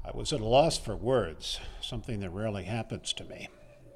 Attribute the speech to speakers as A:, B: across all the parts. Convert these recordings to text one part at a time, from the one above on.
A: I was at a loss for words, something that rarely happens to me.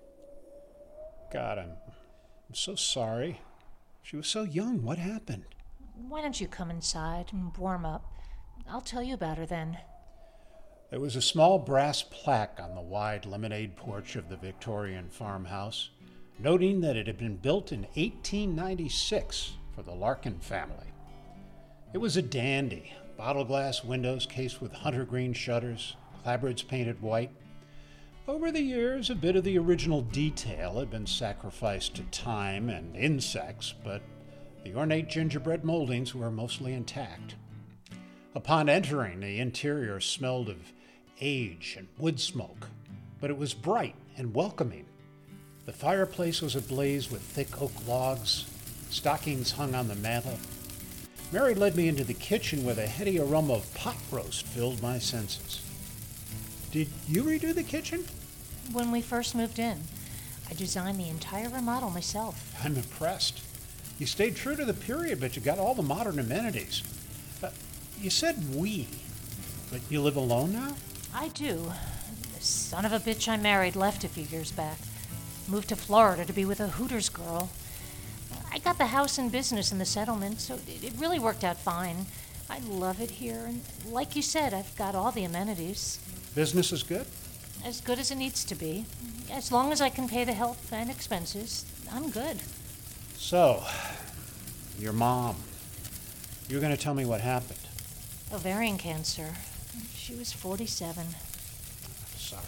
A: God, I'm so sorry. She was so young. What happened?
B: Why don't you come inside and warm up? I'll tell you about her then.
A: There was a small brass plaque on the wide lemonade porch of the Victorian farmhouse, noting that it had been built in 1896 for the Larkin family. It was a dandy, bottle glass windows cased with hunter green shutters, clapboards painted white. Over the years, a bit of the original detail had been sacrificed to time and insects, but the ornate gingerbread moldings were mostly intact. Upon entering, the interior smelled of age and wood smoke, but it was bright and welcoming. The fireplace was ablaze with thick oak logs. Stockings hung on the mantel. Mary led me into the kitchen where the heady aroma of pot roast filled my senses. Did you redo the kitchen?
B: When we first moved in, I designed the entire remodel myself.
A: I'm impressed. You stayed true to the period, but you got all the modern amenities. You said we, but you live alone now?
B: I do. The son of a bitch I married left a few years back. Moved to Florida to be with a Hooters girl. I got the house and business in the settlement, so it really worked out fine. I love it here, and like you said, I've got all the amenities.
A: Business is good?
B: As good as it needs to be. As long as I can pay the health and expenses, I'm good.
A: So, your mom. You were going to tell me what happened.
B: Ovarian cancer. She was 47.
A: Sorry.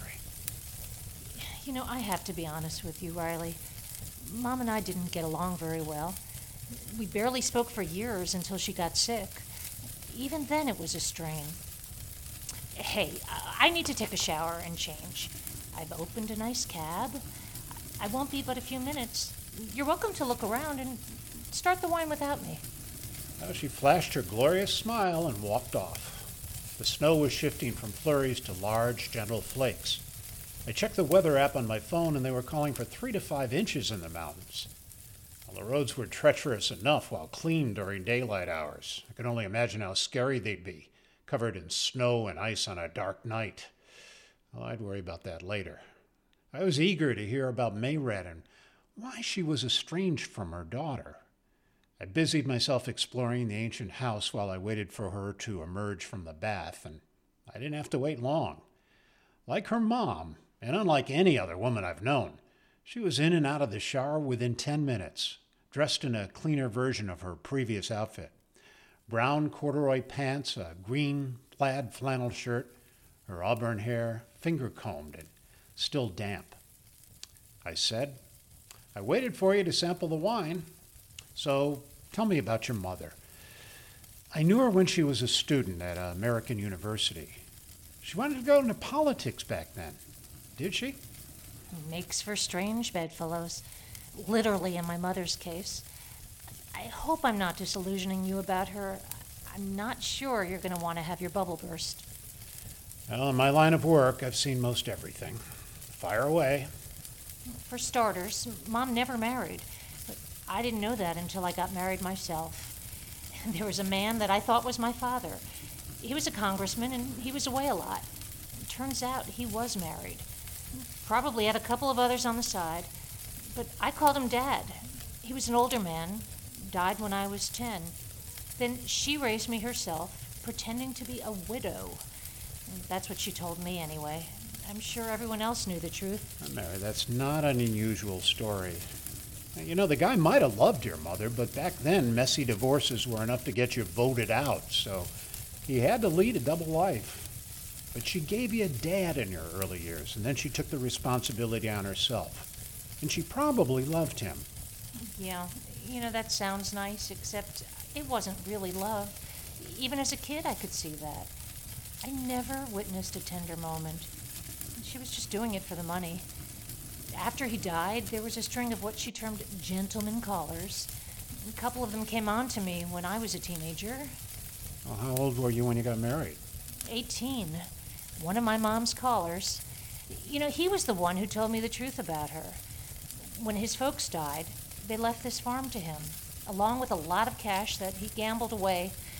B: You know, I have to be honest with you, Riley. Mom and I didn't get along very well. We barely spoke for years until she got sick. Even then, it was a strain. Hey, I need to take a shower and change. I've opened a nice cab. I won't be but a few minutes. You're welcome to look around and start the wine without me.
A: Well, she flashed her glorious smile and walked off. The snow was shifting from flurries to large, gentle flakes. I checked the weather app on my phone, and they were calling for 3 to 5 inches in the mountains. Well, the roads were treacherous enough while clean during daylight hours. I could only imagine how scary they'd be, covered in snow and ice on a dark night. Well, I'd worry about that later. I was eager to hear about Mayred and why she was estranged from her daughter. I busied myself exploring the ancient house while I waited for her to emerge from the bath, and I didn't have to wait long. Like her mom, and unlike any other woman I've known, she was in and out of the shower within 10 minutes, dressed in a cleaner version of her previous outfit. Brown corduroy pants, a green plaid flannel shirt, her auburn hair finger-combed and still damp. I said, I waited for you to sample the wine, so tell me about your mother. I knew her when she was a student at American University. She wanted to go into politics back then. Did she?
B: Makes for strange bedfellows. Literally in my mother's case. I hope I'm not disillusioning you about her. I'm not sure you're going to want to have your bubble burst.
A: Well, in my line of work, I've seen most everything. Fire away.
B: For starters, Mom never married. But I didn't know that until I got married myself. There was a man that I thought was my father. He was a congressman, and he was away a lot. It turns out he was married. Probably had a couple of others on the side. But I called him Dad. He was an older man, died when I was 10. Then she raised me herself, pretending to be a widow. That's what she told me anyway. I'm sure everyone else knew the truth.
A: Mary, that's not an unusual story. You know, the guy might have loved your mother, but back then, messy divorces were enough to get you voted out, so he had to lead a double life. But she gave you a dad in your early years, and then she took the responsibility on herself. And she probably loved him.
B: Yeah, that sounds nice, except it wasn't really love. Even as a kid, I could see that. I never witnessed a tender moment. She was just doing it for the money. After he died, there was a string of what she termed gentleman callers. A couple of them came on to me when I was a teenager.
A: Well, how old were you when you got married?
B: 18. One of my mom's callers. He was the one who told me the truth about her. When his folks died, they left this farm to him, along with a lot of cash that he gambled away.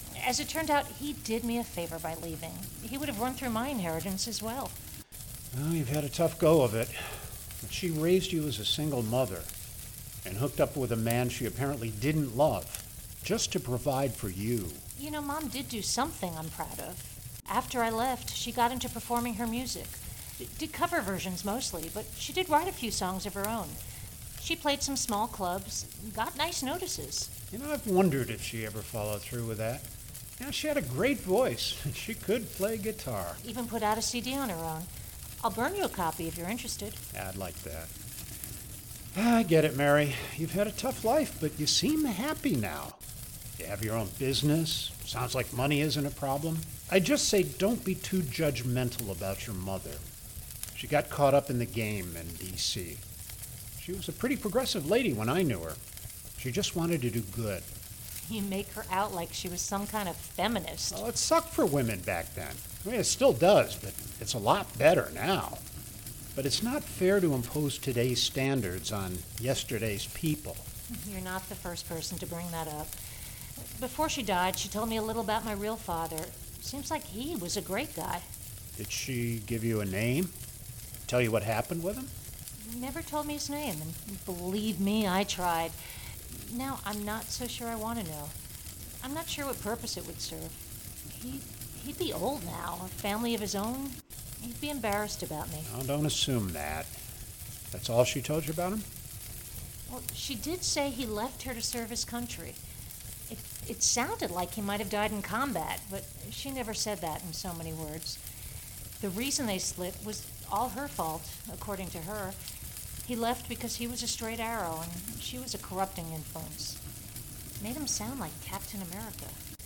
B: As it turned out, he did me a favor by leaving. He would have run through my inheritance as well.
A: Well, you've had a tough go of it. But she raised you as a single mother and hooked up with a man she apparently didn't love, just to provide for you.
B: You know, Mom did do something I'm proud of. After I left, she got into performing her music. Did cover versions mostly, but she did write a few songs of her own. She played some small clubs, got nice notices.
A: You know, I've wondered if she ever followed through with that. She had a great voice. She could play guitar.
B: Even put out a CD on her own. I'll burn you a copy if you're interested.
A: I'd like that. I get it, Mary. You've had a tough life, but you seem happy now. You have your own business. Sounds like money isn't a problem. I just say don't be too judgmental about your mother. She got caught up in the game in D.C. She was a pretty progressive lady when I knew her. She just wanted to do good.
B: You make her out like she was some kind of feminist.
A: Well, it sucked for women back then. I mean, it still does, but it's a lot better now. But it's not fair to impose today's standards on yesterday's people.
B: You're not the first person to bring that up. Before she died, she told me a little about my real father. Seems like he was a great guy.
A: Did she give you a name? Tell you what happened with him?
B: Never told me his name, and believe me, I tried. Now, I'm not so sure I want to know. I'm not sure what purpose it would serve. He'd be old now, a family of his own. He'd be embarrassed about me.
A: Oh, don't assume that. That's all she told you about him?
B: Well, she did say he left her to serve his country. It sounded like he might have died in combat, but she never said that in so many words. The reason they split was all her fault, according to her. He left because he was a straight arrow, and she was a corrupting influence. Made him sound like Captain America.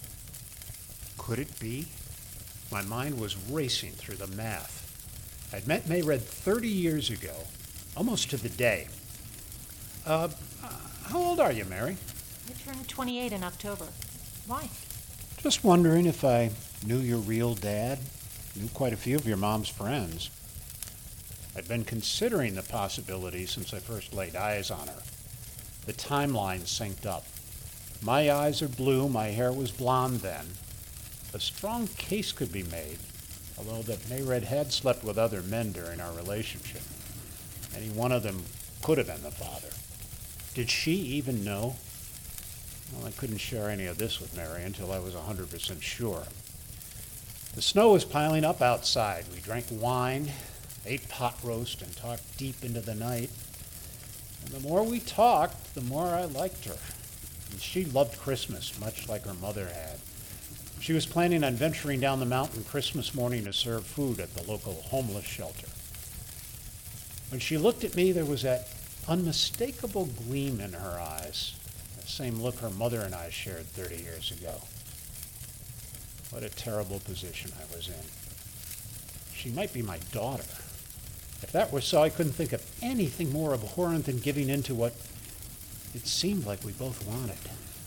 A: Could it be? My mind was racing through the math. I'd met Mayred 30 years ago, almost to the day. How old are you, Mary?
B: I turned 28 in October. Why?
A: Just wondering if I knew your real dad. Knew quite a few of your mom's friends. I'd been considering the possibility since I first laid eyes on her. The timeline synced up. My eyes are blue, my hair was blonde then. A strong case could be made, although that Mayred had slept with other men during our relationship. Any one of them could have been the father. Did she even know? Well, I couldn't share any of this with Mary until I was 100% sure. The snow was piling up outside. We drank wine, ate pot roast, and talked deep into the night. And the more we talked, the more I liked her. And she loved Christmas, much like her mother had. She was planning on venturing down the mountain Christmas morning to serve food at the local homeless shelter. When she looked at me, there was that unmistakable gleam in her eyes, the same look her mother and I shared 30 years ago. What a terrible position I was in. She might be my daughter. If that were so, I couldn't think of anything more abhorrent than giving in to what it seemed like we both wanted.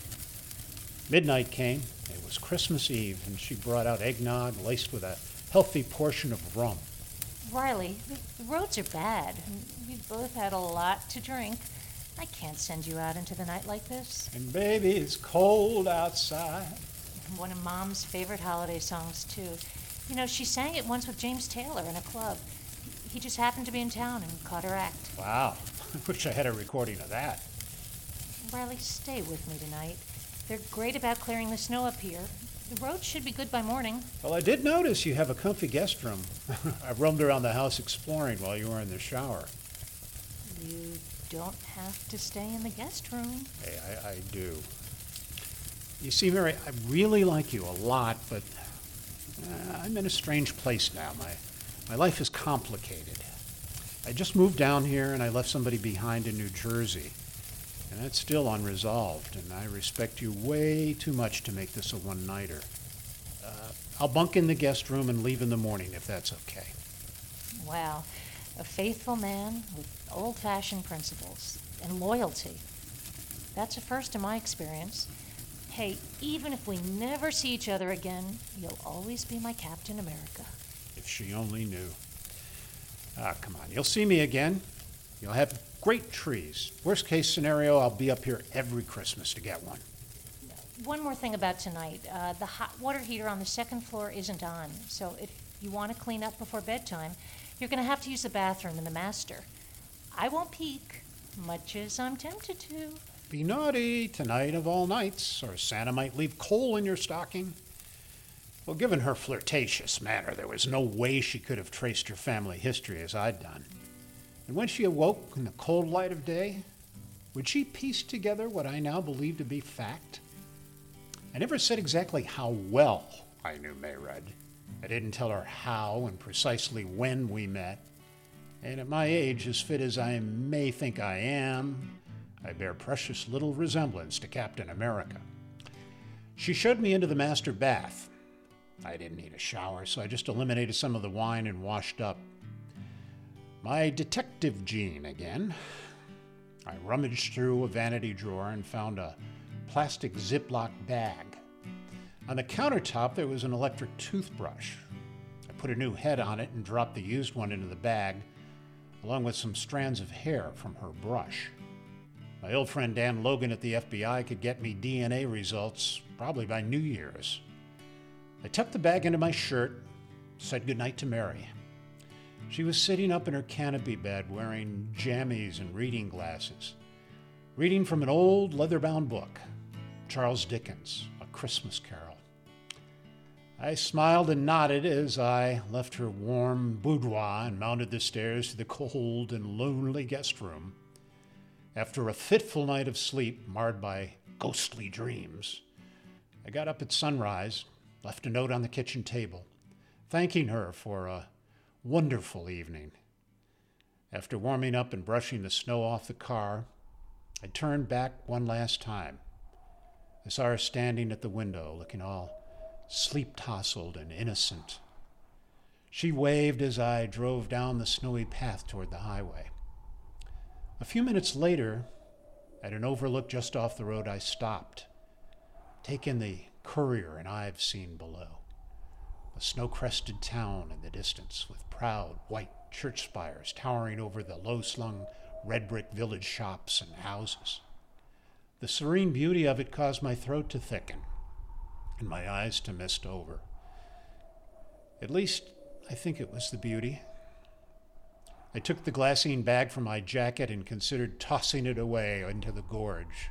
A: Midnight came. It was Christmas Eve, and she brought out eggnog laced with a healthy portion of rum.
B: Riley, the roads are bad, and we've both had a lot to drink. I can't send you out into the night like this.
A: And baby, it's cold outside.
B: One of Mom's favorite holiday songs, too. You know, she sang it once with James Taylor in a club. He just happened to be in town and caught her act.
A: Wow. I wish I had a recording of that.
B: Riley, stay with me tonight. They're great about clearing the snow up here. The road should be good by morning.
A: Well, I did notice you have a comfy guest room. I roamed around the house exploring while you were in the shower.
B: You don't have to stay in the guest room.
A: Hey, I do. You see, Mary, I really like you a lot, but I'm in a strange place now. My life is complicated. I just moved down here and I left somebody behind in New Jersey. And that's still unresolved, and I respect you way too much to make this a one-nighter. I'll bunk in the guest room and leave in the morning, if that's okay.
B: Wow, a faithful man with old-fashioned principles and loyalty. That's a first in my experience. Hey, even if we never see each other again, you'll always be my Captain America.
A: If she only knew. Come on, you'll see me again. You'll have great trees. Worst case scenario, I'll be up here every Christmas to get one.
B: one more thing about tonight. The hot water heater on the second floor isn't on, so if you want to clean up before bedtime, you're going to have to use the bathroom in the master. I won't peek, much as I'm tempted to.
A: Be naughty tonight of all nights, or Santa might leave coal in your stocking. Well, given her flirtatious manner, there was no way she could have traced her family history as I'd done. And when she awoke in the cold light of day, would she piece together what I now believe to be fact? I never said exactly how well I knew Mayrud. I didn't tell her how and precisely when we met. And at my age, as fit as I may think I am, I bear precious little resemblance to Captain America. She showed me into the master bath. I didn't need a shower, so I just eliminated some of the wine and washed up. My detective gene again. I rummaged through a vanity drawer and found a plastic Ziploc bag. On the countertop, there was an electric toothbrush. I put a new head on it and dropped the used one into the bag, along with some strands of hair from her brush. My old friend Dan Logan at the FBI could get me DNA results probably by New Year's. I tucked the bag into my shirt, said goodnight to Mary. She was sitting up in her canopy bed wearing jammies and reading glasses, reading from an old leather-bound book, Charles Dickens, A Christmas Carol. I smiled and nodded as I left her warm boudoir and mounted the stairs to the cold and lonely guest room. After a fitful night of sleep marred by ghostly dreams, I got up at sunrise, left a note on the kitchen table, thanking her for a wonderful evening. After warming up and brushing the snow off the car, I turned back one last time. I saw her standing at the window, looking all sleep-tousled and innocent. She waved as I drove down the snowy path toward the highway. A few minutes later, at an overlook just off the road, I stopped, taking the Courier and I've seen below. A snow-crested town in the distance with proud white church spires towering over the low-slung red brick village shops and houses. The serene beauty of it caused my throat to thicken and my eyes to mist over. At least, I think it was the beauty. I took the glassine bag from my jacket and considered tossing it away into the gorge.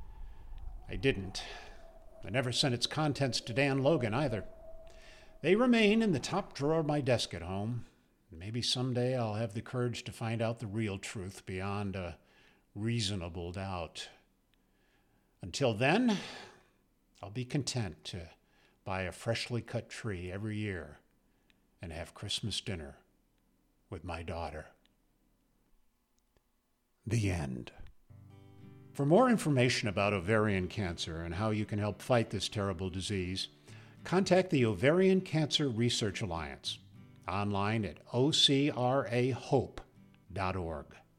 A: I didn't. I never sent its contents to Dan Logan either. They remain in the top drawer of my desk at home. Maybe someday I'll have the courage to find out the real truth beyond a reasonable doubt. Until then, I'll be content to buy a freshly cut tree every year and have Christmas dinner with my daughter. The end. For more information about ovarian cancer and how you can help fight this terrible disease, contact the Ovarian Cancer Research Alliance online at ocrahope.org.